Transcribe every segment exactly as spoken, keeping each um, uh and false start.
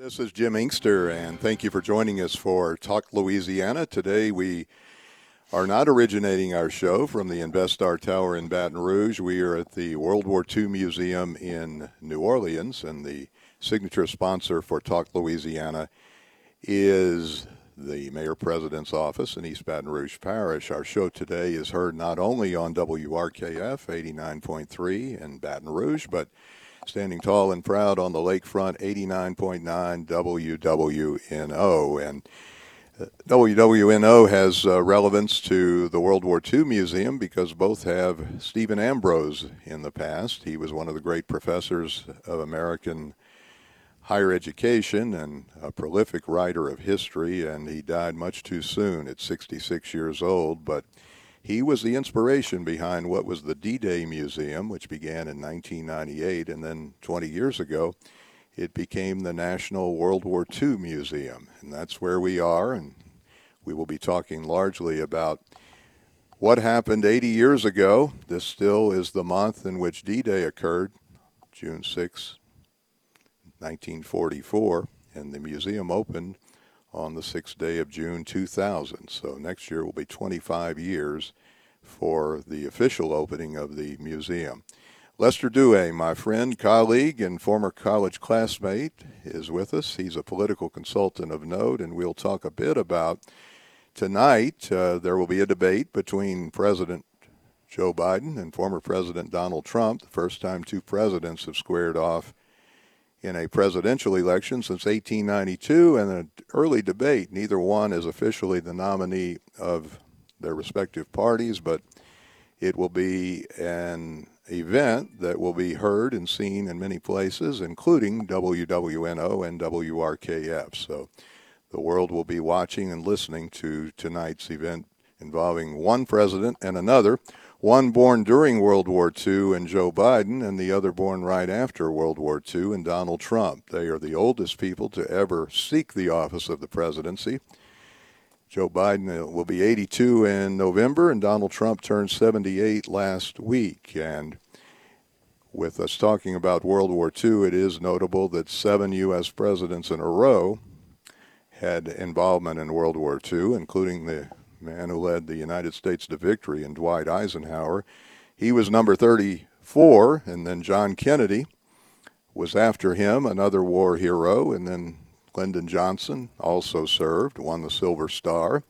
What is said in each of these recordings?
This is Jim Inkster, and thank you for joining us for Talk Louisiana. Today we are not originating our show from the InvestStar Tower in Baton Rouge. We are at the World War Two Museum in New Orleans, and the signature sponsor for Talk Louisiana is the Mayor President's office in East Baton Rouge Parish. Our show today is heard not only on W R K F eighty-nine point three in Baton Rouge, but standing tall and proud on the lakefront, eighty-nine point nine W W N O. And uh, W W N O has uh, relevance to the World War Two Museum because both have Stephen Ambrose in the past. He was one of the great professors of American higher education and a prolific writer of history, and he died much too soon at sixty-six years old. But he was the inspiration behind what was the D-Day Museum, which began in nineteen ninety-eight, and then twenty years ago, it became the National World War Two Museum. And that's where we are, and we will be talking largely about what happened eighty years ago. This still is the month in which D-Day occurred, June sixth, nineteen forty-four, and the museum opened on the sixth day of June two thousand. So next year will be twenty-five years for the official opening of the museum. Lester Douay, my friend, colleague, and former college classmate, is with us. He's a political consultant of note, and we'll talk a bit about tonight. Uh, there will be a debate between President Joe Biden and former President Donald Trump, the first time two presidents have squared off in a presidential election since eighteen ninety-two, and an early debate. Neither one is officially the nominee of their respective parties, but it will be an event that will be heard and seen in many places, including W W N O and W R K F. So the world will be watching and listening to tonight's event involving one president and another, one born during World War Two and Joe Biden, and the other born right after World War Two and Donald Trump. They are the oldest people to ever seek the office of the presidency. Joe Biden will be eighty-two in November, and Donald Trump turned seventy-eight last week. And with us talking about World War Two, it is notable that seven U S presidents in a row had involvement in World War Two, including the man who led the United States to victory in Dwight Eisenhower. He was number thirty-four, and then John Kennedy was after him, another war hero, and then Lyndon Johnson also served, won the Silver Star.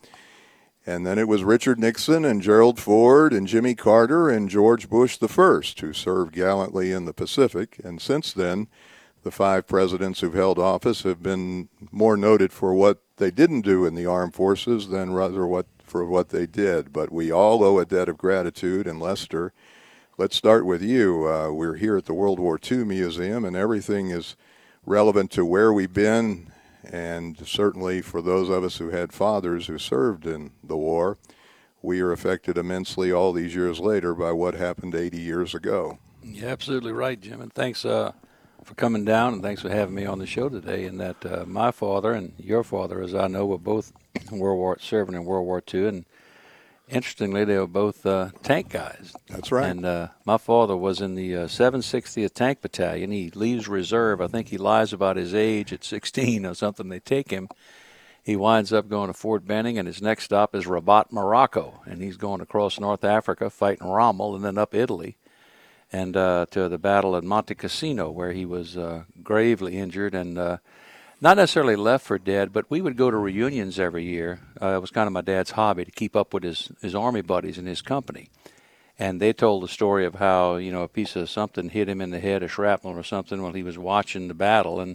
And then it was Richard Nixon and Gerald Ford and Jimmy Carter and George Bush the First who served gallantly in the Pacific. And since then, the five presidents who've held office have been more noted for what they didn't do in the armed forces than rather what for what they did. But we all owe a debt of gratitude. And Lester, let's start with you. Uh, we're here at the World War Two Museum, and everything is relevant to where we've been, and certainly for those of us who had fathers who served in the war, we are affected immensely all these years later by what happened eighty years ago. You're absolutely right, Jim, and thanks uh, for coming down, and thanks for having me on the show today. And that uh, my father and your father, as I know, were both World War serving in World War Two, and interestingly, they were both uh, tank guys. That's right. And uh, my father was in the uh, seven sixtieth Tank Battalion. He leaves reserve. I think he lies about his age at sixteen or something. They take him. He winds up going to Fort Benning, and his next stop is Rabat, Morocco. And he's going across North Africa, fighting Rommel, and then up Italy, and uh, to the battle at Monte Cassino, where he was uh, gravely injured and uh, not necessarily left for dead, but we would go to reunions every year. Uh, it was kind of my dad's hobby to keep up with his, his Army buddies in his company. And they told the story of how, you know, a piece of something hit him in the head, a shrapnel or something, while he was watching the battle, and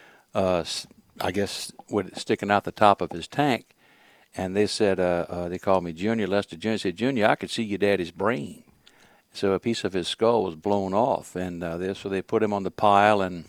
uh, I guess with sticking out the top of his tank. And they said, uh, uh, they called me Junior, Lester Junior said, Junior, I could see your daddy's brain. So a piece of his skull was blown off, and uh, they, so they put him on the pile, and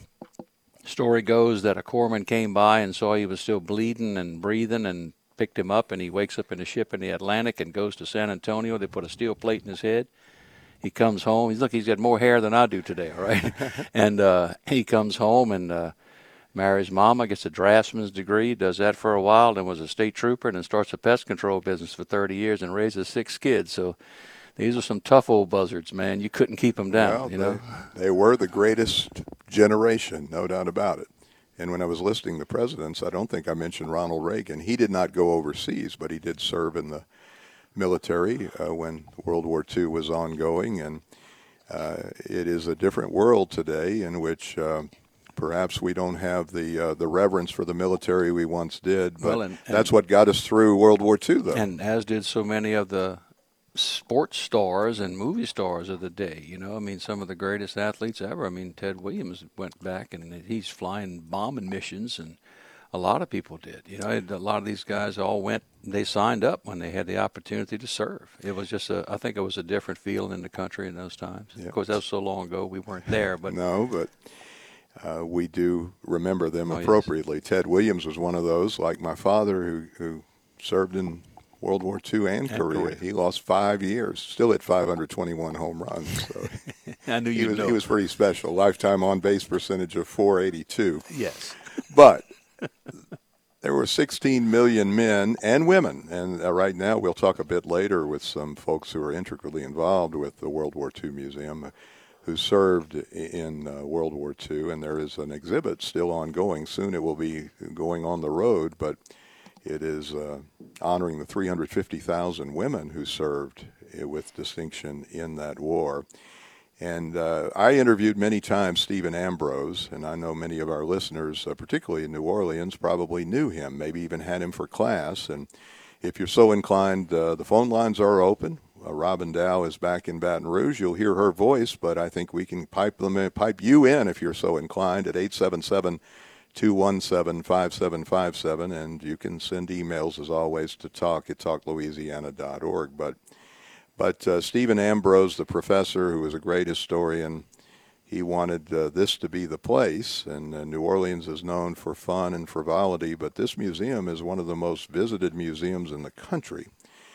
story goes that a corpsman came by and saw he was still bleeding and breathing and picked him up, and he wakes up in a ship in the Atlantic and goes to San Antonio. They put a steel plate in his head. He comes home. He's look, he's got more hair than I do today, all right? and uh, he comes home and uh, marries Mama, gets a draftsman's degree, does that for a while, then was a state trooper, and then starts a pest control business for thirty years and raises six kids. So these are some tough old buzzards, man. You couldn't keep them down, well, you know. They, they were the greatest generation, no doubt about it. And when I was listing the presidents, I don't think I mentioned Ronald Reagan. He did not go overseas, but he did serve in the military uh, when World War Two was ongoing. And uh, it is a different world today in which uh, perhaps we don't have the uh, the reverence for the military we once did. But Well, and- and- that's what got us through World War Two, though. And as did so many of the sports stars and movie stars of the day. You know, I mean, some of the greatest athletes ever. I mean, Ted Williams went back and he's flying bombing missions, and a lot of people did. You know, a lot of these guys all went, they signed up when they had the opportunity to serve. It was just a, I think it was a different feeling in the country in those times. Yeah. Of course, that was so long ago, we weren't there, but. No, but uh, we do remember them Oh, yes. appropriately. Ted Williams was one of those, like my father, who, who served in World War Two and, And Korea. Korea. He lost five years, still at five hundred twenty-one home runs. So I knew he you'd was know. he was pretty special. Lifetime on base percentage of four eighty-two. Yes. But there were sixteen million men and women, and uh, right now we'll talk a bit later with some folks who are intricately involved with the World War Two Museum, uh, who served in uh, World War Two, and there is an exhibit still ongoing. Soon it will be going on the road, but it is uh, honoring the three hundred fifty thousand women who served uh, with distinction in that war. And uh, I interviewed many times Stephen Ambrose, and I know many of our listeners, uh, particularly in New Orleans, probably knew him, maybe even had him for class. And if you're so inclined, uh, the phone lines are open. Uh, Robin Dow is back in Baton Rouge. You'll hear her voice, but I think we can pipe them in, pipe you in if you're so inclined at eight seven seven, two one seven, five seven five seven, and you can send emails as always to talk at talk louisiana dot org. But But uh, Stephen Ambrose, the professor, who was a great historian, he wanted uh, this to be the place. And uh, New Orleans is known for fun and frivolity, but this museum is one of the most visited museums in the country.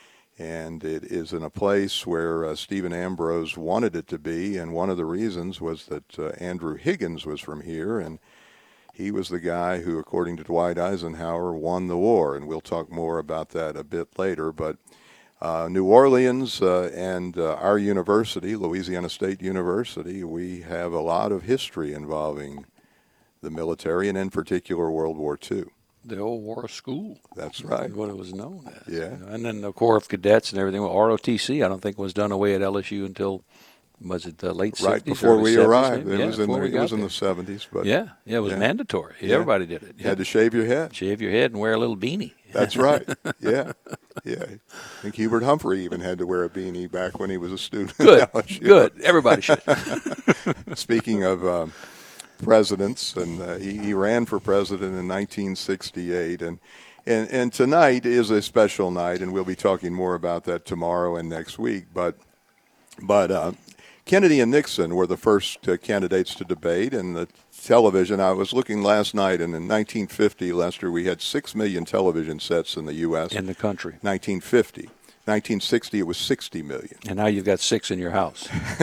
And it is in a place where uh, Stephen Ambrose wanted it to be, and one of the reasons was that uh, Andrew Higgins was from here, and he was the guy who, according to Dwight Eisenhower, won the war. And we'll talk more about that a bit later. But Uh, New Orleans uh, and uh, our university, Louisiana State University, we have a lot of history involving the military and in particular World War Two. The old War School. That's right. What it was known as. Yeah. You know, and then the Corps of Cadets and everything. Well, R O T C, I don't think was done away at L S U until, was it the late Right sixties? before early we seventies, arrived. maybe? It Yeah, was in before the, we it was got in there. the seventies. But Yeah, yeah, it was yeah. mandatory. Yeah. Everybody did it. You Yeah. had to shave your head. Shave your head and wear a little beanie. That's right. Yeah. Yeah. I think Hubert Humphrey even had to wear a beanie back when he was a student. Good, at L S U. good. Everybody should. Speaking of um, presidents, and uh, he, he ran for president in nineteen sixty-eight, and, and and tonight is a special night, and we'll be talking more about that tomorrow and next week. But but uh, Kennedy and Nixon were the first uh, candidates to debate, and the television. I was looking last night, and in nineteen fifty, Lester, we had six million television sets in the U S In the country. nineteen fifty. nineteen sixty, it was sixty million. And now you've got six in your house.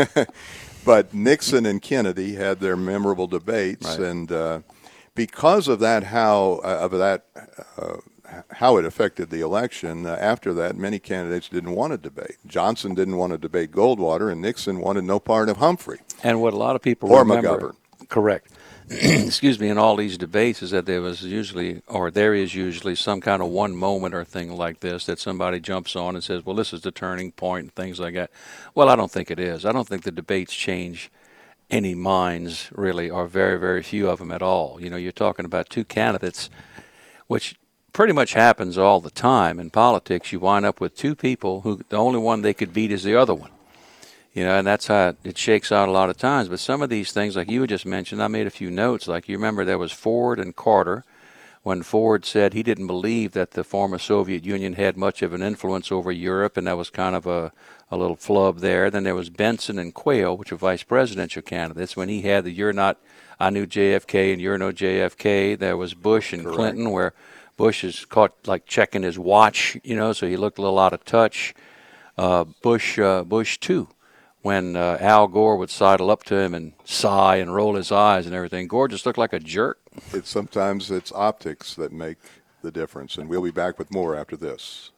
But Nixon and Kennedy had their memorable debates, Right. and uh, because of that, how uh, of that, uh, how it affected the election. Uh, after that, many candidates didn't want to debate. Johnson didn't want to debate Goldwater, and Nixon wanted no part of Humphrey. And what a lot of people Or remember, McGovern. correct, excuse me, in all these debates is that there was usually, or there is usually some kind of one moment or thing like this that somebody jumps on and says, well, this is the turning point and things like that. Well, I don't think it is. I don't think the debates change any minds, really, or very, very few of them at all. You know, you're talking about two candidates, which pretty much happens all the time in politics. You wind up with two people who the only one they could beat is the other one. You know, and that's how it shakes out a lot of times. But some of these things, like you had just mentioned, I made a few notes. Like you remember there was Ford and Carter, when Ford said he didn't believe that the former Soviet Union had much of an influence over Europe, and that was kind of a, a little flub there. Then there was Benson and Quayle, which were vice presidential candidates, when he had the you're not, I knew J F K and you're no J F K. There was Bush and Correct. Clinton, where Bush is caught like checking his watch, you know, so he looked a little out of touch. Uh, Bush, uh, Bush two. When uh, Al Gore would sidle up to him and sigh and roll his eyes and everything, Gore just looked like a jerk. It's sometimes it's optics that make the difference, and we'll be back with more after this.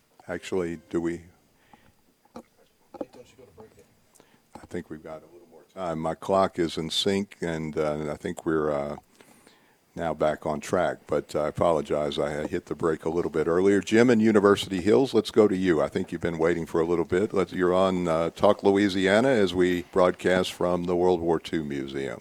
Actually, do we? I think we've got a little more time. Uh, my clock is in sync, and uh, I think we're uh, now back on track. But I apologize. I had hit the break a little bit earlier. Jim in University Hills, let's go to you. I think you've been waiting for a little bit. Let's, you're on uh, Talk Louisiana as we broadcast from the World War Two Museum.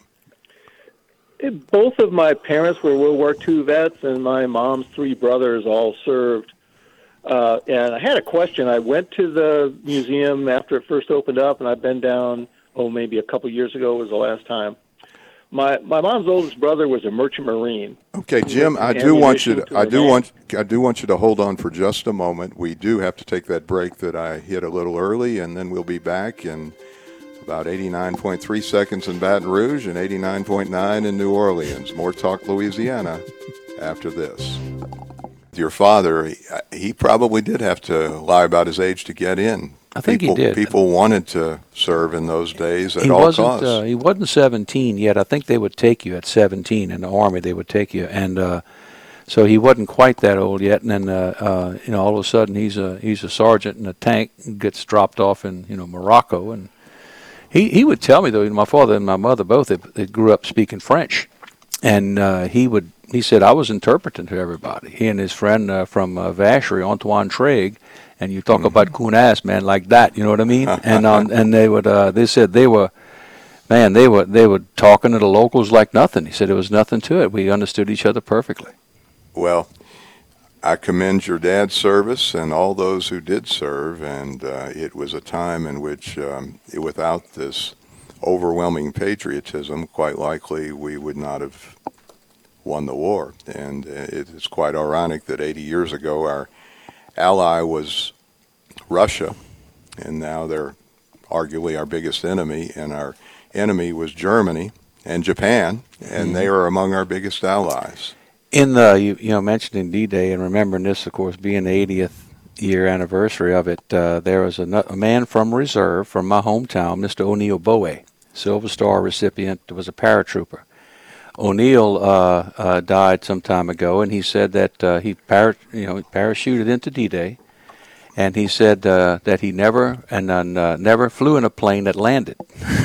Both of my parents were World War Two vets, and my mom's three brothers all served. Uh, and I had a question. I went to the museum after it first opened up, and I've been down, oh, maybe a couple years ago was the last time. My my mom's oldest brother was a merchant marine. Okay, Jim, I do want you to, I do want I do want you to hold on for just a moment. We do have to take that break that I hit a little early, and then we'll be back in about eighty-nine point three seconds in Baton Rouge and eighty-nine point nine in New Orleans. More Talk Louisiana after this. Your father, he, he probably did have to lie about his age to get in. I think people, he did. People wanted to serve in those days at he all wasn't, costs. Uh, he wasn't seventeen yet. I think they would take you at seventeen in the Army. They would take you, and uh, so he wasn't quite that old yet. And then, uh, uh, you know, all of a sudden he's a he's a sergeant in a tank, and gets dropped off in you know Morocco, and he he would tell me though. My father and my mother both they, they grew up speaking French, and uh, he would he said I was interpreting to everybody. He and his friend uh, from uh, Vacherie, Antoine Traig. And you talk mm-hmm. about Kunas, man, like that, you know what I mean? and um, and they would, uh, they said they were, man, they were they were talking to the locals like nothing. He said there was nothing to it. We understood each other perfectly. Well, I commend your dad's service and all those who did serve, and uh, it was a time in which, um, without this overwhelming patriotism, quite likely we would not have won the war. And it is quite ironic that eighty years ago our ally was Russia, and now they're arguably our biggest enemy, and our enemy was Germany and Japan, and mm-hmm. they are among our biggest allies. In the, you, you know, mentioning D-Day and remembering this, of course, being the eightieth year anniversary of it, uh, there was a, a man from reserve from my hometown, Mister O'Neill Bowie, Silver Star recipient, was a paratrooper. O'Neill uh, uh, died some time ago, and he said that uh, he para- you know parachuted into D-Day, and he said uh, that he never and uh, never flew in a plane that landed.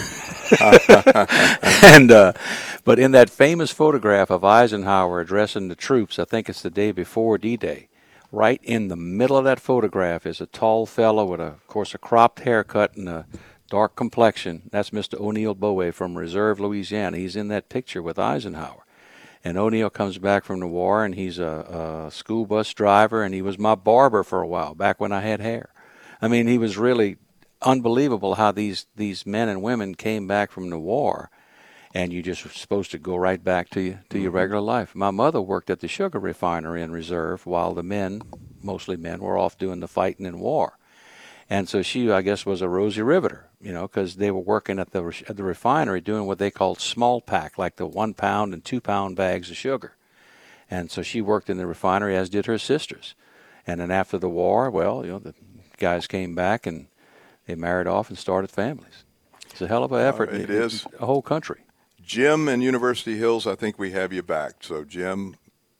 and uh, but in that famous photograph of Eisenhower addressing the troops, I think it's the day before D-Day, right in the middle of that photograph is a tall fellow with, a, of course, a cropped haircut and a dark complexion. That's Mister O'Neill Bowie from Reserve, Louisiana. He's in that picture with Eisenhower. And O'Neill comes back from the war, and he's a, a school bus driver, and he was my barber for a while, back when I had hair. I mean, he was really unbelievable how these, these men and women came back from the war, and you just were supposed to go right back to, you, to your regular life. My mother worked at the sugar refinery in Reserve while the men, mostly men, were off doing the fighting in war. And so she, I guess, was a Rosie Riveter, you know, because they were working at the at the refinery doing what they called small pack, like the one pound and two pound bags of sugar. And so she worked in the refinery, as did her sisters. And then after the war, well, you know, the guys came back and they married off and started families. It's a hell of an effort. Uh, it in, is. In a whole country. Jim in University Hills, I think we have you back. So, Jim,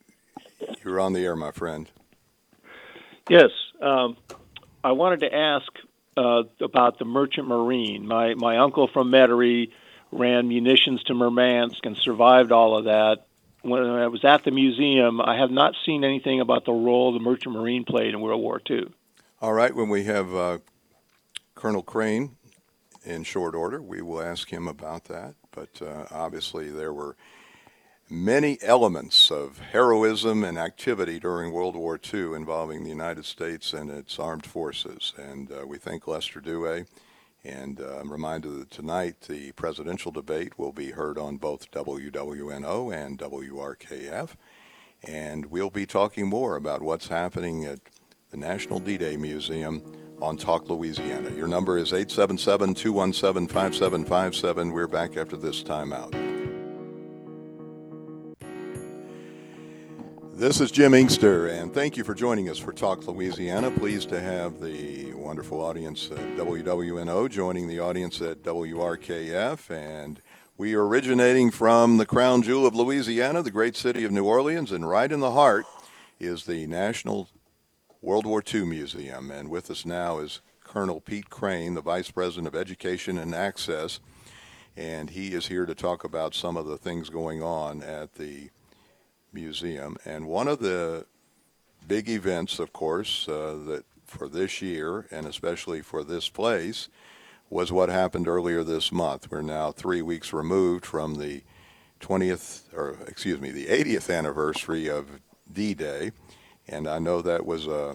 you're on the air, my friend. Yes. Um, I wanted to ask uh, about the Merchant Marine. My my uncle from Metairie ran munitions to Murmansk and survived all of that. When I was at the museum, I have not seen anything about the role the Merchant Marine played in World War Two. All right, when we have uh, Colonel Crane in short order, we will ask him about that. But uh, obviously there were many elements of heroism and activity during World War Two involving the United States and its armed forces. And uh, we thank Lester Dewey. And uh, I'm reminded that tonight the presidential debate will be heard on both W W N O and W R K F. And we'll be talking more about what's happening at the National D-Day Museum on Talk Louisiana. Your number is eight seven seven, two one seven, five seven five seven. We're back after this timeout. This is Jim Inkster, and thank you for joining us for Talk Louisiana. Pleased to have the wonderful audience at W W N O joining the audience at W R K F, and we are originating from the crown jewel of Louisiana, the great city of New Orleans, and right in the heart is the National World War Two Museum. And with us now is Colonel Pete Crane, the Vice President of Education and Access. and he is here to talk about some of the things going on at the museum. And one of the big events, of course, uh, that for this year, and especially for this place, was what happened earlier this month. We're now three weeks removed from the twentieth, or excuse me, the eightieth anniversary of D-Day, and I know that was a,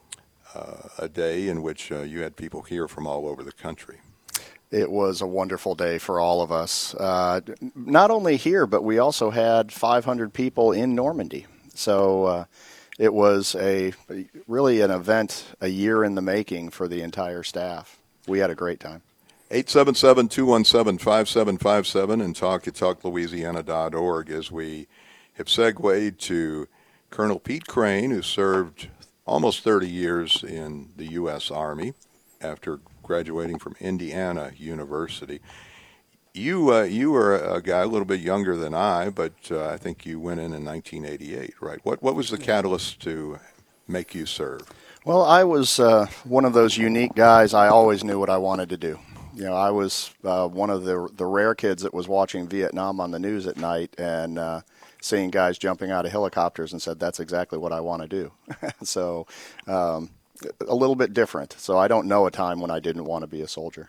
uh, a day in which uh, you had people here from all over the country. It was a wonderful day for all of us. Uh, not only here, but we also had five hundred people in Normandy. So uh, it was a really an event, a year in the making for the entire staff. We had a great time. eight seven seven, two one seven, five seven five seven and talk at talk louisiana dot org as we have segued to Colonel Pete Crane, who served almost thirty years in the U S Army after graduating from Indiana University. You uh, you were a guy a little bit younger than I, but uh, I think you went in in nineteen eighty-eight, right? What what was the catalyst to make you serve? Well, I was uh, one of those unique guys. I always knew what I wanted to do. You know, I was uh, one of the the rare kids that was watching Vietnam on the news at night and uh, seeing guys jumping out of helicopters and said, "That's exactly what I want to do." so, um, a little bit different. So I don't know a time when I didn't want to be a soldier.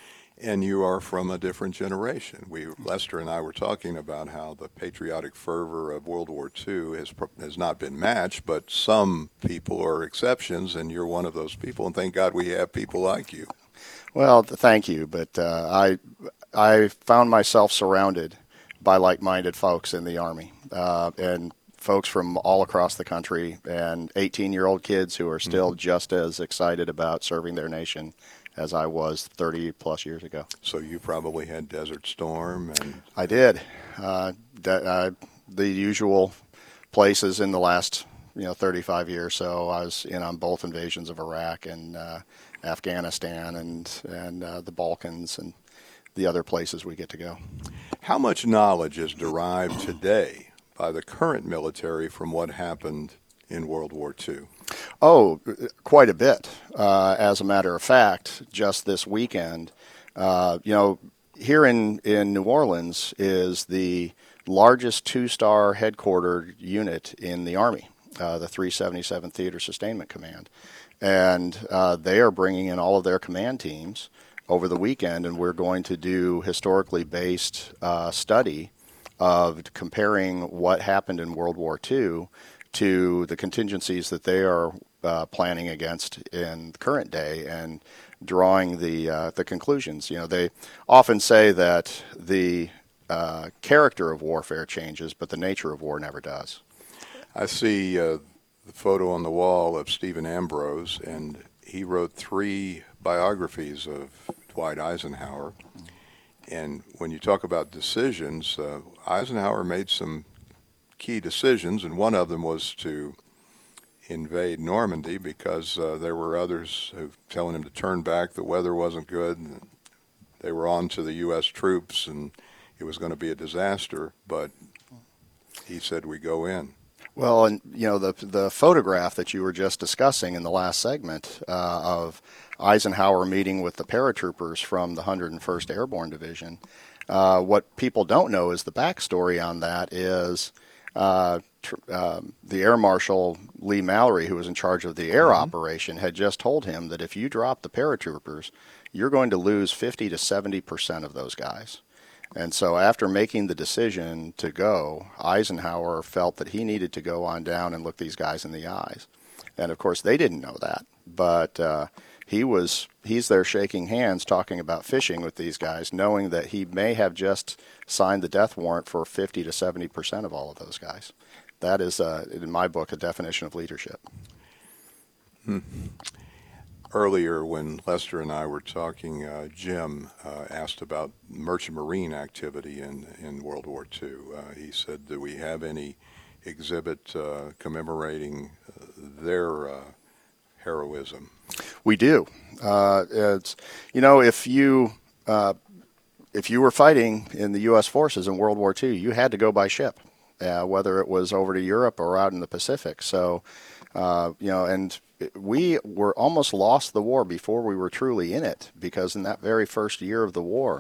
And you are from a different generation. We, Lester and I were talking about how the patriotic fervor of World War Two has has not been matched, but some people are exceptions, and you're one of those people. And thank God we have people like you. Well, thank you, but uh, I I found myself surrounded by like-minded folks in the Army, uh, and folks from all across the country, and eighteen-year-old kids who are still mm-hmm. just as excited about serving their nation as I was thirty plus years ago. So you probably had Desert Storm, and I did. Uh, that, uh, the usual places in the last, you know, thirty-five years. So I was in on both invasions of Iraq and uh, Afghanistan and and uh, the Balkans and the other places we get to go. How much knowledge is derived today by the current military from what happened in World War Two? Oh, quite a bit. Uh, as a matter of fact, just this weekend, uh, you know, here in, in New Orleans is the largest two-star headquartered unit in the Army, uh, the three seventy-seventh Theater Sustainment Command. And uh, they are bringing in all of their command teams over the weekend, and we're going to do historically based uh, study of comparing what happened in World War Two to the contingencies that they are uh, planning against in the current day and drawing the uh, the conclusions. You know, they often say that the uh, character of warfare changes, but the nature of war never does. I see uh, the photo on the wall of Stephen Ambrose, and he wrote three biographies of Dwight Eisenhower. And when you talk about decisions, uh, Eisenhower made some key decisions, and one of them was to invade Normandy because uh, there were others who telling him to turn back. The weather wasn't good. And they were on to the U S troops, and it was going to be a disaster. But he said, "We go in." Well, and you know the the photograph that you were just discussing in the last segment uh, of Eisenhower meeting with the paratroopers from the one hundred first Airborne Division. Uh, what people don't know is the backstory on that is uh, tr- uh, the Air Marshal Lee Mallory, who was in charge of the air mm-hmm. operation, had just told him that if you drop the paratroopers, you're going to lose fifty to seventy percent of those guys. And so after making the decision to go, Eisenhower felt that he needed to go on down and look these guys in the eyes. And, of course, they didn't know that. But uh, he was he's there shaking hands talking about fishing with these guys, knowing that he may have just signed the death warrant for fifty to seventy percent of all of those guys. That is, uh, in my book, a definition of leadership. Hmm. Earlier, when Lester and I were talking, uh, Jim uh, asked about merchant marine activity in, in World War Two. Uh, he said, do we have any exhibit uh, commemorating uh, their uh, heroism? We do. Uh, it's, you know, if you uh, if you were fighting in the U S forces in World War Two, you had to go by ship, uh, whether it was over to Europe or out in the Pacific. So, uh, you know, and we were almost lost the war before we were truly in it, because in that very first year of the war,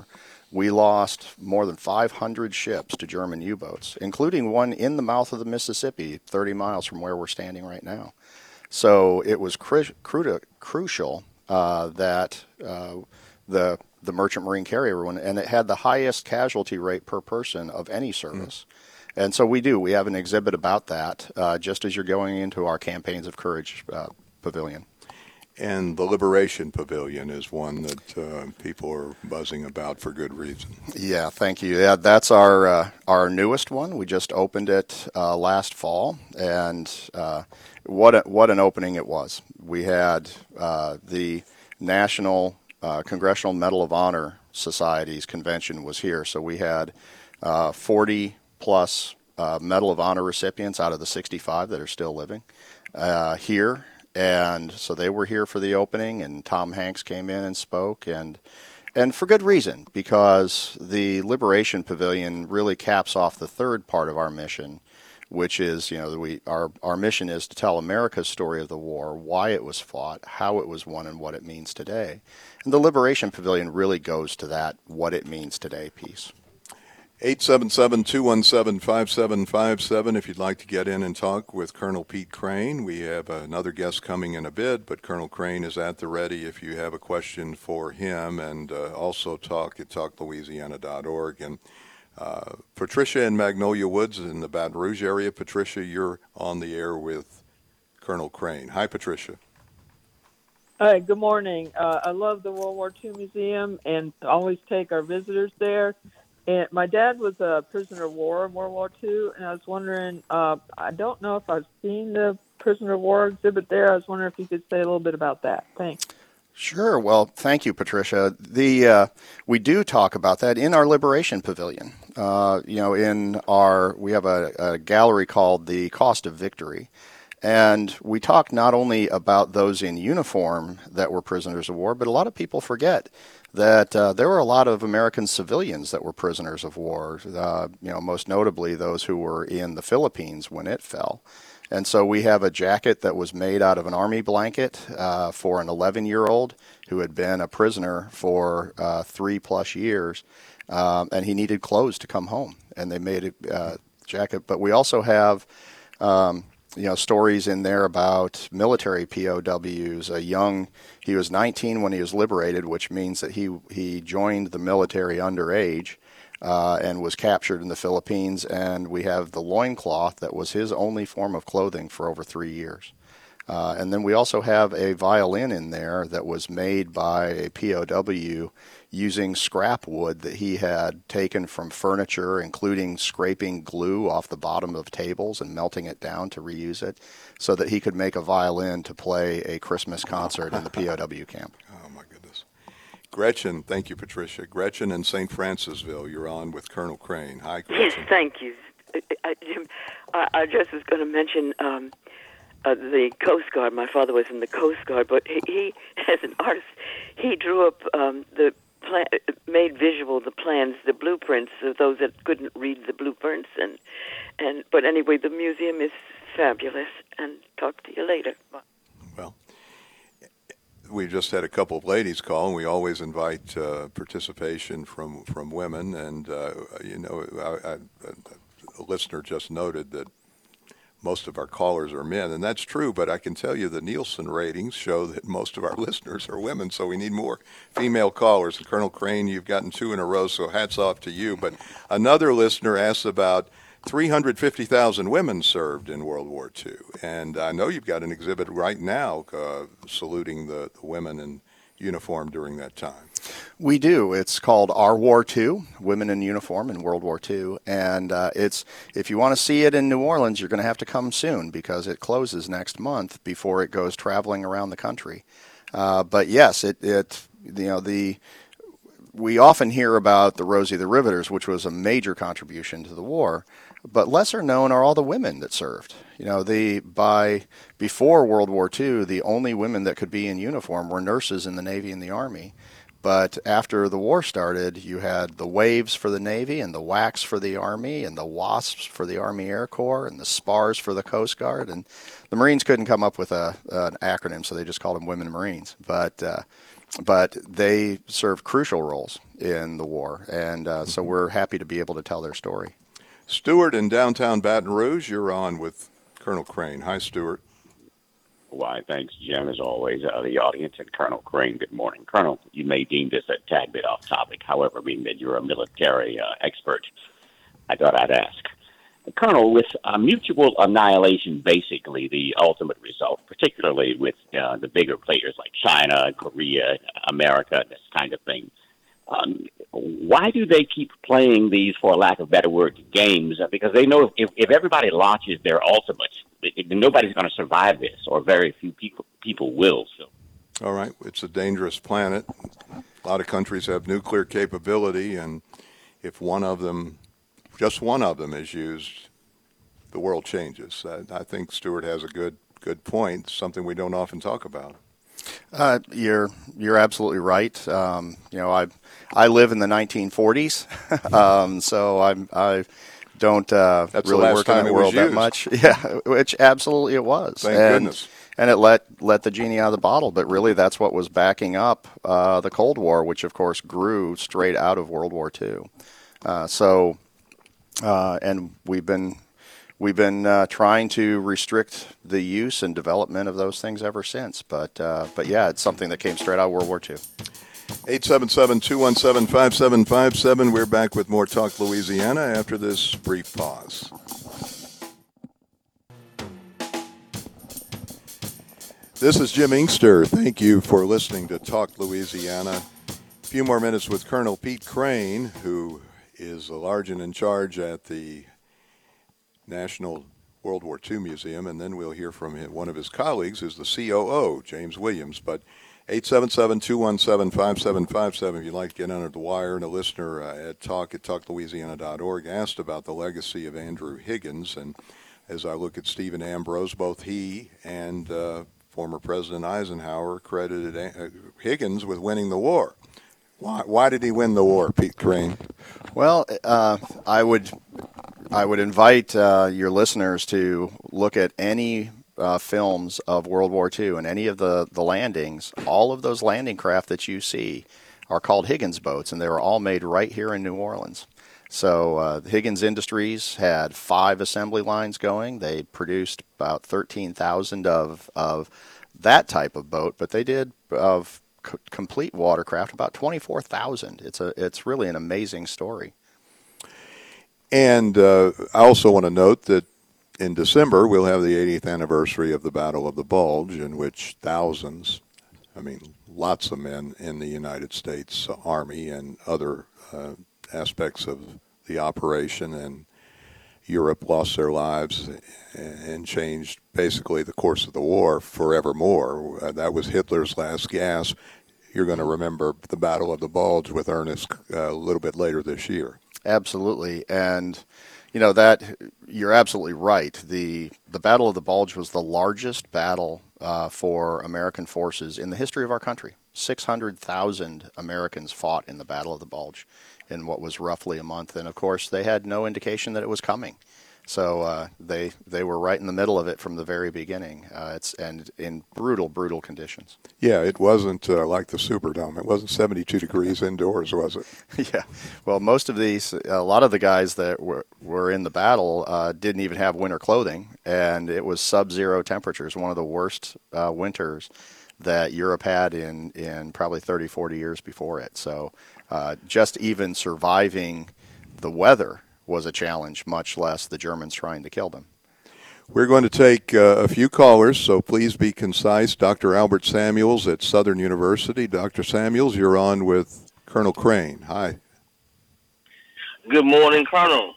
we lost more than five hundred ships to German U-boats, including one in the mouth of the Mississippi, thirty miles from where we're standing right now. So it was cru- cru- crucial uh, that uh, the the merchant marine carrier one, and it had the highest casualty rate per person of any service. Mm. And so we do. We have an exhibit about that, uh, just as you're going into our Campaigns of Courage uh, pavilion. And the Liberation Pavilion is one that uh, people are buzzing about for good reason. Yeah, thank you. Yeah, that's our uh, our newest one. We just opened it uh, last fall, and uh, what a, what an opening it was. We had uh, the National uh, Congressional Medal of Honor Society's convention was here, so we had uh, forty plus uh, Medal of Honor recipients out of the sixty-five that are still living uh, here. And so they were here for the opening, and Tom Hanks came in and spoke, and and for good reason, because the Liberation Pavilion really caps off the third part of our mission, which is, you know, we our our mission is to tell America's story of the war, why it was fought, how it was won, and what it means today. And the Liberation Pavilion really goes to that what it means today piece. eight seven seven, two one seven, five seven five seven if you'd like to get in and talk with Colonel Pete Crane. We have another guest coming in a bit, but Colonel Crane is at the ready if you have a question for him, and uh, also talk at talk louisiana dot org. And uh, Patricia in Magnolia Woods in the Baton Rouge area. Patricia, you're on the air with Colonel Crane. Hi, Patricia. Hi, good morning. Uh, I love the World War Two Museum and always take our visitors there. And my dad was a prisoner of war in World War Two, and I was wondering, uh, I don't know if I've seen the prisoner of war exhibit there. I was wondering if you could say a little bit about that. Thanks. Sure. Well, thank you, Patricia. The uh, we do talk about that in our Liberation Pavilion. Uh, you know, in our we have a, a gallery called The Cost of Victory, and we talk not only about those in uniform that were prisoners of war, but a lot of people forget that uh, there were a lot of American civilians that were prisoners of war, uh, you know, most notably those who were in the Philippines when it fell. And so we have a jacket that was made out of an army blanket uh, for an eleven-year-old who had been a prisoner for uh, three plus years, um, and he needed clothes to come home, and they made a uh, jacket. But we also have um, you know, stories in there about military P O Ws. A young, he was nineteen when he was liberated, which means that he he joined the military underage uh, and was captured in the Philippines. And we have the loincloth that was his only form of clothing for over three years. Uh, and then we also have a violin in there that was made by a P O W using scrap wood that he had taken from furniture, including scraping glue off the bottom of tables and melting it down to reuse it, so that he could make a violin to play a Christmas concert in the P O W camp. Oh, my goodness. Gretchen, thank you, Patricia. Gretchen in Saint Francisville, you're on with Colonel Crane. Hi, Gretchen. Yes, thank you. I, Jim, I, I just was going to mention um, uh, the Coast Guard. My father was in the Coast Guard, but he, he as an artist, he drew up um, the plan, made visual the plans, the blueprints of those that couldn't read the blueprints, and and but anyway, the museum is fabulous. And talk to you later. Bye. Well, we just had a couple of ladies call, and we always invite uh, participation from from women. And uh, you know, I, I, a listener just noted that most of our callers are men, and that's true, but I can tell you the Nielsen ratings show that most of our listeners are women, so we need more female callers. And Colonel Crane, you've gotten two in a row, so hats off to you. But another listener asked about three hundred fifty thousand women served in World War Two, and I know you've got an exhibit right now uh, saluting the, the women in uniform during that time. We do. It's called Our War Two, Women in Uniform in World War Two, and uh, it's if you want to see it in New Orleans, you're going to have to come soon because it closes next month before it goes traveling around the country. Uh, but yes, it it you know the we often hear about the Rosie the Riveters, which was a major contribution to the war, but lesser known are all the women that served. You know, the by before World War Two, the only women that could be in uniform were nurses in the Navy and the Army. But after the war started, you had the WAVES for the Navy and the WACS for the Army and the WASPs for the Army Air Corps and the SPARS for the Coast Guard. And the Marines couldn't come up with a, an acronym, so they just called them Women Marines. But uh, but they served crucial roles in the war, and uh, so we're happy to be able to tell their story. Stuart in downtown Baton Rouge, you're on with Colonel Crane. Hi, Stuart. Why, thanks, Jim, as always, uh, the audience, and Colonel Crane. Good morning. Colonel, you may deem this a tad bit off topic. However, being that you're a military uh, expert, I thought I'd ask. Colonel, with uh, mutual annihilation basically the ultimate result, particularly with uh, the bigger players like China, Korea, America, this kind of thing, um, why do they keep playing these, for lack of better word, games? Uh, because they know if, if everybody launches their ultimate, it, it, nobody's going to survive this, or very few people people will. So. All right. It's a dangerous planet. A lot of countries have nuclear capability, and if one of them, just one of them is used, the world changes. I, I think Stuart has a good good point, something we don't often talk about. Uh, you're you're absolutely right. Um, you know, I I live in the nineteen forties, um, so I'm I don't uh, That's the really last work in time that it was world that used. much. Yeah, which absolutely it was. Thank and, goodness. And it let let the genie out of the bottle. But really, that's what was backing up uh, the Cold War, which of course grew straight out of World War Two. Uh, so, uh, and we've been. We've been uh, trying to restrict the use and development of those things ever since. But, uh, but yeah, it's something that came straight out of World War Two. eight seven seven, two one seven, five seven five seven. We're back with more Talk Louisiana after this brief pause. This is Jim Inkster. Thank you for listening to Talk Louisiana. A few more minutes with Colonel Pete Crane, who is the sergeant in charge at the National World War Two Museum, and then we'll hear from him. One of his colleagues is the C O O, James Williams. But eight seven seven, two one seven, five seven five seven if you'd like to get under the wire. And a listener uh, at talk at talk louisiana dot org asked about the legacy of Andrew Higgins. And as I look at Stephen Ambrose, both he and uh, former President Eisenhower credited uh, Higgins with winning the war. Why, why did he win the war, Pete Crane? Well, uh, I would I would invite uh, your listeners to look at any uh, films of World War Two and any of the, the landings. All of those landing craft that you see are called Higgins boats, and they were all made right here in New Orleans. So uh, Higgins Industries had five assembly lines going. They produced about thirteen thousand of of that type of boat, but they did of c- complete watercraft about twenty-four thousand. It's a it's really an amazing story. And uh, I also want to note that in December we'll have the eightieth anniversary of the Battle of the Bulge, in which thousands, I mean lots of men in the United States Army and other uh, aspects of the operation and Europe lost their lives and changed basically the course of the war forevermore. Uh, that was Hitler's last gasp. You're going to remember the Battle of the Bulge with Ernest uh, a little bit later this year. Absolutely, and you know that you're absolutely right. the The Battle of the Bulge was the largest battle uh, for American forces in the history of our country. Six hundred thousand Americans fought in the Battle of the Bulge in what was roughly a month, and of course, they had no indication that it was coming. So uh, they they were right in the middle of it from the very beginning. Uh, it's and in brutal, brutal conditions. Yeah, it wasn't uh, like the Superdome. It wasn't seventy-two degrees indoors, was it? Yeah. Well, most of these, a lot of the guys that were were in the battle uh, didn't even have winter clothing, and it was sub-zero temperatures, one of the worst uh, winters that Europe had in, in probably thirty, forty years before it. So uh, just even surviving the weather was a challenge, much less the Germans trying to kill them. We're going to take uh, a few callers, so please be concise. Doctor Albert Samuels at Southern University. Doctor Samuels, you're on with Colonel Crane. Hi. Good morning, Colonel.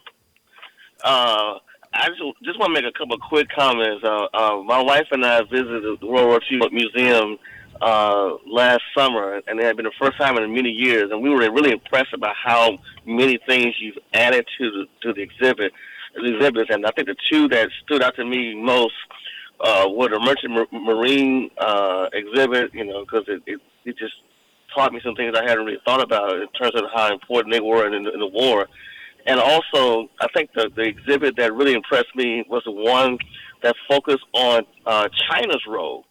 Uh, I just, just want to make a couple of quick comments. Uh, uh, my wife and I visited the World War Two Museum uh, last summer, and it had been the first time in many years, and we were really impressed about how many things you've added to the to the exhibit, the exhibits. And I think the two that stood out to me most uh, were the Merchant Marine uh, exhibit, you know, because it, it it just taught me some things I hadn't really thought about in terms of how important they were in, in the war. And also, I think the, the exhibit that really impressed me was the one that focused on uh, China's role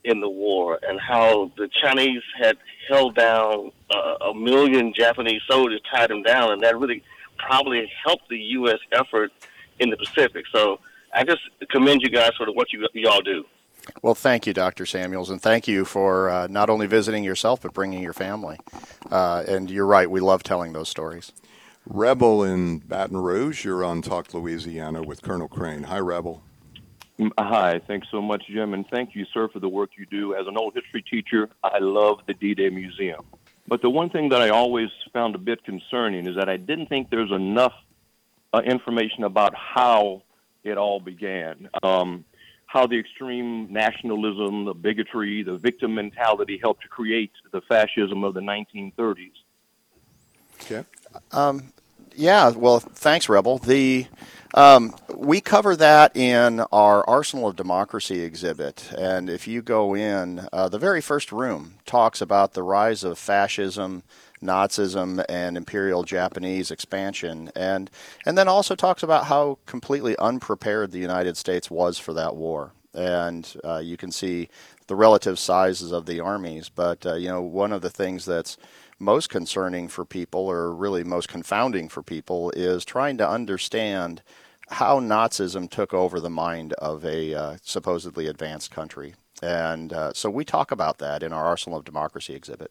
in the war and how the Chinese had held down uh, a million Japanese soldiers, tied them down, and that really probably helped the U S effort in the Pacific. So I just commend you guys for the, what you, you all do. Well, thank you, Doctor Samuels, and thank you for uh, not only visiting yourself, but bringing your family. Uh, and you're right, we love telling those stories. Rebel in Baton Rouge, you're on Talk Louisiana with Colonel Crane. Hi, Rebel. Hi, thanks so much, Jim, and thank you, sir, for the work you do. As an old history teacher, I love the D-Day Museum. But the one thing that I always found a bit concerning is that I didn't think there's enough uh, information about how it all began, um, how the extreme nationalism, the bigotry, the victim mentality helped to create the fascism of the nineteen thirties. Okay. Um, yeah, well, thanks, Rebel. The um, we cover that in our Arsenal of Democracy exhibit, and if you go in, uh, the very first room talks about the rise of fascism, Nazism, and imperial Japanese expansion, and and then also talks about how completely unprepared the United States was for that war. And uh, you can see the relative sizes of the armies, but uh, you know, one of the things that's most concerning for people, or really most confounding for people, is trying to understand how Nazism took over the mind of a uh, supposedly advanced country. And uh, so we talk about that in our Arsenal of Democracy exhibit.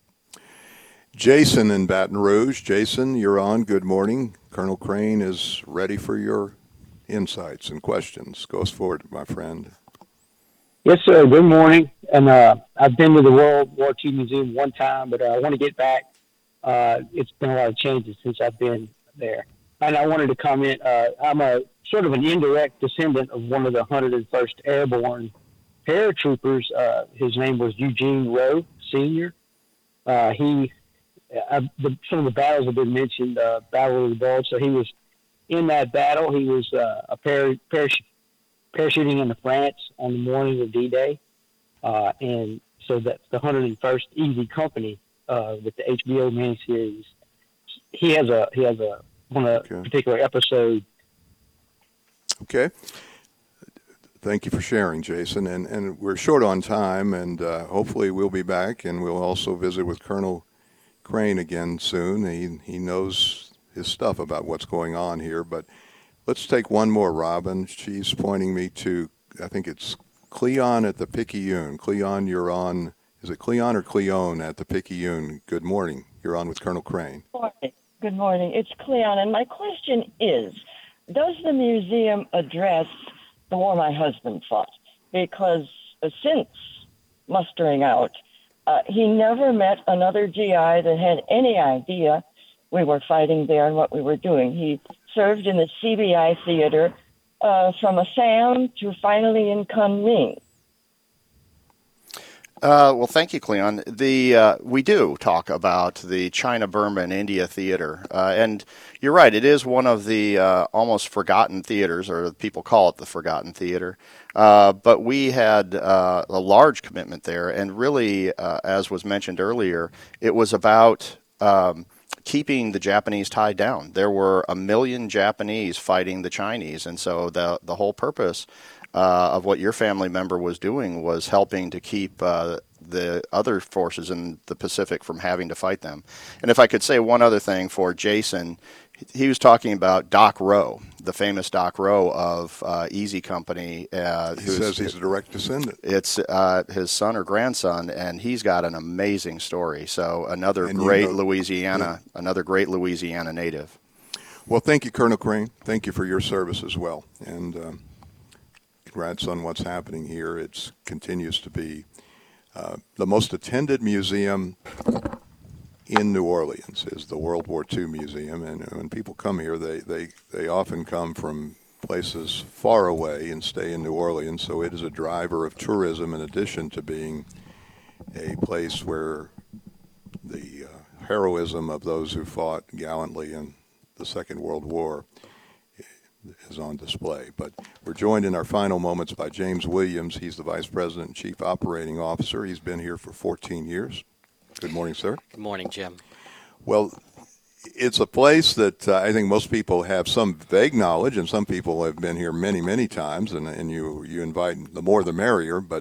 Jason in Baton Rouge. Jason, you're on. Good morning. Colonel Crane is ready for your insights and questions. Go forward, my friend. Yes, sir. Good morning. And uh, I've been to the World War Two Museum one time, but uh, I want to get back. Uh, it's been a lot of changes since I've been there. And I wanted to comment, uh, I'm a sort of an indirect descendant of one of the one hundred first Airborne paratroopers. Uh, his name was Eugene Rowe, Senior. Uh, he, uh, the, some of the battles have been mentioned, uh, Battle of the Bulge. So he was in that battle. He was uh, a par- parachute, parachuting into France on the morning of D-Day. Uh, and so that's the one hundred first Easy Company. Uh, with the H B O miniseries, he has a he has a on a okay. particular episode. Okay, thank you for sharing, Jason. And and we're short on time, and uh, hopefully we'll be back, and we'll also visit with Colonel Crane again soon. He he knows his stuff about what's going on here. But let's take one more, Robin. She's pointing me to, I think it's Cleon at the Picayune. Cleon, you're on. Is it Cleon or Cleone at the Picayune? Good morning. You're on with Colonel Crane. Good morning. Good morning. It's Cleon, and my question is, does the museum address the war my husband fought? Because uh, since mustering out, uh, he never met another G I that had any idea we were fighting there and what we were doing. He served in the C B I theater uh, from Assam to finally in Kunming. Uh, well, thank you, Cleon. The uh, we do talk about the China, Burma, and India theater, uh, and you're right. It is one of the uh, almost forgotten theaters, or people call it the forgotten theater. Uh, but we had uh, a large commitment there, and really, uh, as was mentioned earlier, it was about um, keeping the Japanese tied down. There were a million Japanese fighting the Chinese, and so the the whole purpose Uh, of what your family member was doing was helping to keep uh, the other forces in the Pacific from having to fight them. And if I could say one other thing for Jason, he was talking about Doc Rowe, the famous Doc Rowe of uh, Easy Company. Uh, he says he's a direct descendant. It's uh, his son or grandson, and he's got an amazing story. So another and great you know, Louisiana, yeah. another great Louisiana native. Well, thank you, Colonel Crane. Thank you for your service as well. And um, congrats on what's happening here. It continues to be uh, the most attended museum in New Orleans is the World War Two Museum. And when people come here, they, they, they often come from places far away and stay in New Orleans. So it is a driver of tourism in addition to being a place where the uh, heroism of those who fought gallantly in the Second World War is on display. But we're joined in our final moments by James Williams. He's the Vice President and Chief Operating Officer. He's been here for fourteen years. Good morning, sir. Good morning, Jim. Well, it's a place that uh, I think most people have some vague knowledge, and some people have been here many, many times, and, and you, you invite the more the merrier. But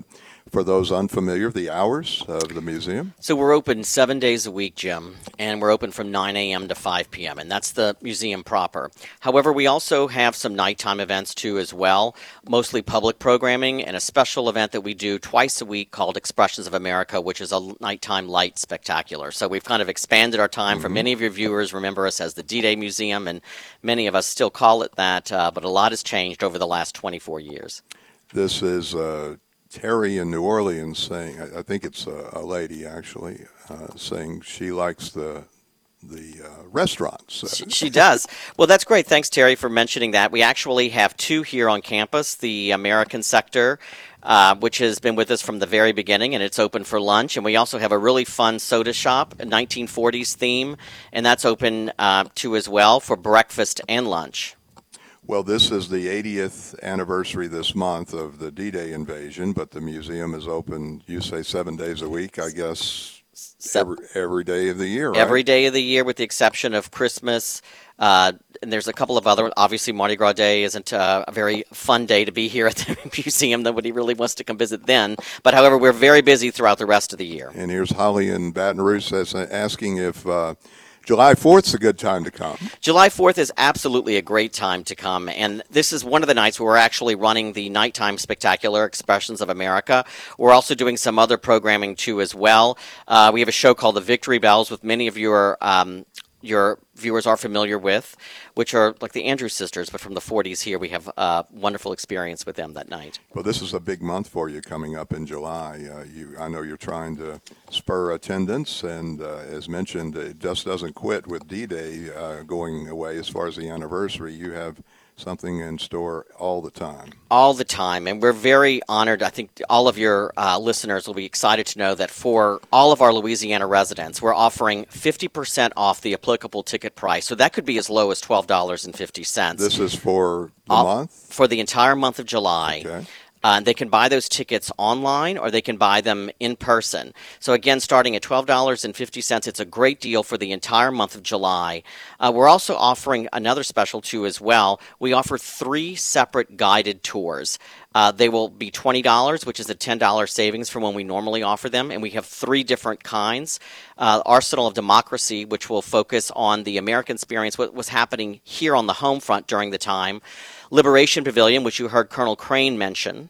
for those unfamiliar, the hours of the museum? So we're open seven days a week, Jim, and we're open from nine a.m. to five p.m., and that's the museum proper. However, we also have some nighttime events, too, as well, mostly public programming, and a special event that we do twice a week called Expressions of America, which is a nighttime light spectacular. So we've kind of expanded our time. Mm-hmm. For many of your viewers, remember us as the D-Day Museum, and many of us still call it that, uh, but a lot has changed over the last twenty-four years. This is uh, Terry in New Orleans saying, I, I think it's a, a lady actually, uh, saying she likes the the uh, restaurants. She, she does. Well, that's great. Thanks, Terry, for mentioning that. We actually have two here on campus, the American sector, uh, which has been with us from the very beginning, and it's open for lunch. And we also have a really fun soda shop, a nineteen forties theme, and that's open uh, too as well for breakfast and lunch. Well, this is the eightieth anniversary this month of the D-Day invasion, but the museum is open, you say, seven days a week, I guess, every, every day of the year, right? Every day of the year with the exception of Christmas. Uh, and there's a couple of other, obviously Mardi Gras Day isn't uh, a very fun day to be here at the museum. Nobody really wants to come visit then. But however, we're very busy throughout the rest of the year. And here's Holly in Baton Rouge says, asking if uh, July fourth is a good time to come. July fourth is absolutely a great time to come, and this is one of the nights where we're actually running the nighttime spectacular Expressions of America. We're also doing some other programming too as well. Uh, we have a show called The Victory Bells, with many of your um, your viewers are familiar with, which are like the Andrews Sisters, but from the forties here. We have a wonderful experience with them that night. Well, this is a big month for you coming up in July. Uh, you, I know you're trying to spur attendance, and uh, as mentioned, it just doesn't quit with D-Day uh, going away as far as the anniversary. You have something in store all the time. All the time, and we're very honored. I think all of your uh, listeners will be excited to know that for all of our Louisiana residents, we're offering fifty percent off the applicable ticket price. So that could be as low as twelve dollars and fifty cents. This is for the all, month? For the entire month of July. Okay. Uh, they can buy those tickets online, or they can buy them in person. So again, starting at twelve dollars and fifty cents, it's a great deal for the entire month of July. Uh, we're also offering another special too as well. We offer three separate guided tours. Uh, they will be twenty dollars, which is a ten dollars savings from when we normally offer them, and we have three different kinds. Uh, Arsenal of Democracy, which will focus on the American experience, what was happening here on the home front during the time. Liberation Pavilion, which you heard Colonel Crane mention,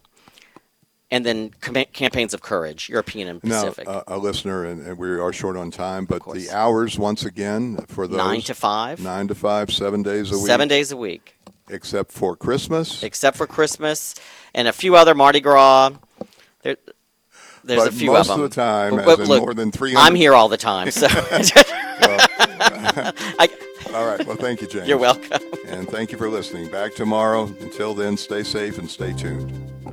and then com- Campaigns of Courage, European and Pacific. Now, uh, a listener, and, and we are short on time, but the hours, once again, for those. Nine to five. Nine to five, seven days a week. Seven days a week. Except for Christmas. Except for Christmas, and a few other Mardi Gras. There, there's but a few most of them. of the time, but, as but in look, more than three hundred. I'm here all the time, so. well, I, all right. Well, thank you, James. You're welcome. And thank you for listening. Back tomorrow. Until then, stay safe and stay tuned.